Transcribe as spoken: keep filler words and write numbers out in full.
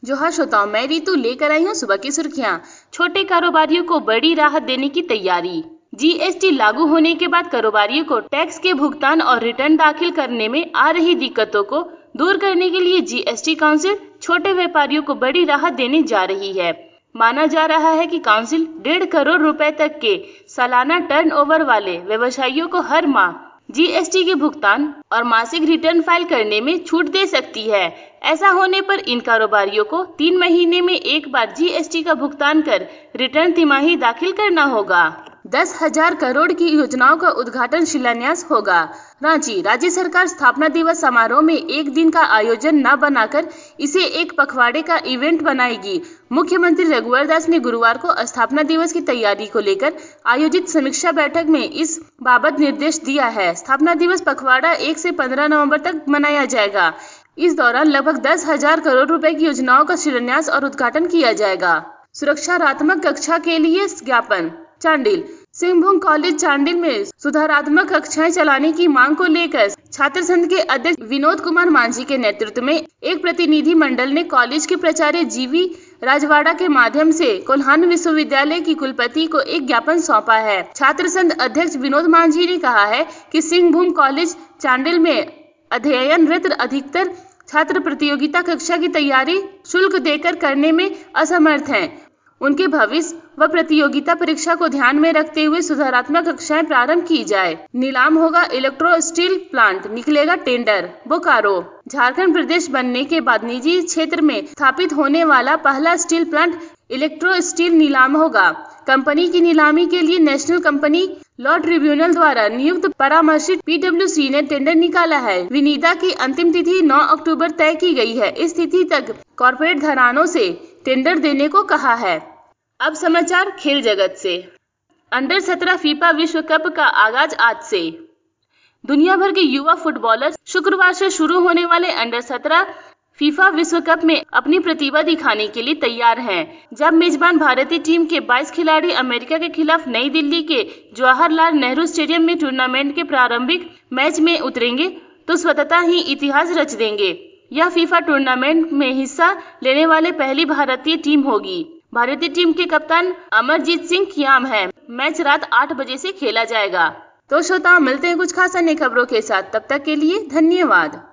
जोहार श्रोताओं, मैं रितु लेकर आई हूँ सुबह की सुर्खियां। छोटे कारोबारियों को बड़ी राहत देने की तैयारी। जीएसटी लागू होने के बाद कारोबारियों को टैक्स के भुगतान और रिटर्न दाखिल करने में आ रही दिक्कतों को दूर करने के लिए जीएसटी काउंसिल छोटे व्यापारियों को बड़ी राहत देने जा रही है। माना जा रहा है कि काउंसिल डेढ़ करोड़ रुपए तक के सालाना टर्नओवर वाले व्यवसायियों को हर माह जीएसटी के भुगतान और मासिक रिटर्न फाइल करने में छूट दे सकती है। ऐसा होने पर इन कारोबारियों को तीन महीने में एक बार जीएसटी का भुगतान कर रिटर्न तिमाही दाखिल करना होगा। दस हजार करोड़ की योजनाओं का उद्घाटन शिलान्यास होगा। रांची, राज्य सरकार स्थापना दिवस समारोह में एक दिन का आयोजन न बनाकर इसे एक पखवाड़े का इवेंट बनाएगी। मुख्यमंत्री रघुवर दास ने गुरुवार को स्थापना दिवस की तैयारी को लेकर आयोजित समीक्षा बैठक में इस बाबत निर्देश दिया है। स्थापना दिवस पखवाड़ा एक से पंद्रह नवंबर तक मनाया जाएगा। इस दौरान लगभग दस हजार करोड़ रुपए की योजनाओं का शिलान्यास और उद्घाटन किया जाएगा। सुरक्षात्मक कक्षा के लिए ज्ञापन। चांडिल, सिंहभूम कॉलेज चांडिल में सुधारात्मक कक्षाएं चलाने की मांग को लेकर छात्र संघ के अध्यक्ष विनोद कुमार मांझी के नेतृत्व में एक प्रतिनिधि मंडल ने कॉलेज के प्राचार्य जीवी राजवाड़ा के माध्यम से कोल्हान विश्वविद्यालय की कुलपति को एक ज्ञापन सौंपा है। छात्र संघ अध्यक्ष विनोद मांझी ने कहा है कि सिंहभूम कॉलेज चांडिल में अध्ययनरत अधिकतर छात्र प्रतियोगिता कक्षा की तैयारी शुल्क देकर करने में असमर्थ हैं। उनके भविष्य व प्रतियोगिता परीक्षा को ध्यान में रखते हुए सुधारात्मक कक्षाएं प्रारंभ की जाए। नीलाम होगा इलेक्ट्रो स्टील प्लांट, निकलेगा टेंडर। बोकारो, झारखंड प्रदेश बनने के बाद निजी क्षेत्र में स्थापित होने वाला पहला स्टील प्लांट इलेक्ट्रो स्टील नीलाम होगा। कंपनी की नीलामी के लिए नेशनल कंपनी लॉ ट्रिब्यूनल द्वारा नियुक्त परामर्शी पीडब्ल्यूसी ने टेंडर निकाला है। विनिदा की अंतिम तिथि नौ अक्टूबर तय की गई है। इस तिथि तक कॉर्पोरेट घरानों से टेंडर देने को कहा है। अब समाचार खेल जगत से। अंडर सत्रह फीफा विश्व कप का आगाज आज से। दुनिया भर के युवा फुटबॉलर शुक्रवार से शुरू होने वाले अंडर सत्रह फीफा विश्व कप में अपनी प्रतिभा दिखाने के लिए तैयार हैं। जब मेजबान भारतीय टीम के बाईस खिलाड़ी अमेरिका के खिलाफ नई दिल्ली के जवाहरलाल नेहरू स्टेडियम में टूर्नामेंट के प्रारंभिक मैच में उतरेंगे तो स्वतः ही इतिहास रच देंगे। यह फीफा टूर्नामेंट में हिस्सा लेने वाले पहली भारतीय टीम होगी। भारतीय टीम के कप्तान अमरजीत सिंह कियाम है। मैच रात आठ बजे से खेला जाएगा। तो श्रोताओं, मिलते हैं कुछ खास अन्य खबरों के साथ। तब तक के लिए धन्यवाद।